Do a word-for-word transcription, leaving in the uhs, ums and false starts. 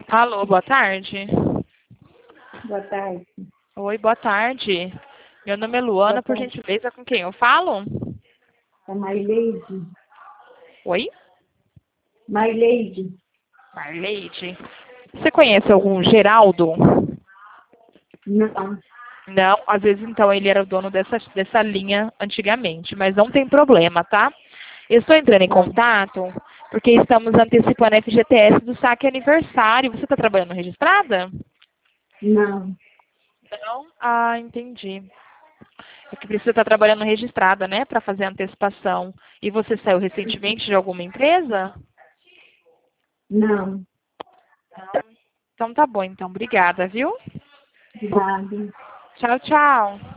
Alô, boa tarde. Boa tarde. Oi, boa tarde. Meu nome é Boa Luana, por tarde. gentileza, com quem eu falo? É Marleide. Oi? Marleide. Marleide. Você conhece algum Geraldo? Não. Não, às vezes então ele era o dono dessa, dessa linha antigamente, mas não tem problema, tá? Eu estou entrando em Tá. contato porque estamos antecipando a F G T S do saque aniversário. Você está trabalhando registrada? Não. Não? Ah, entendi. É que precisa estar trabalhando registrada, né, para fazer a antecipação. E você saiu recentemente de alguma empresa? Não. Não. Então tá bom, então. Obrigada, viu? Obrigada. Tchau, tchau.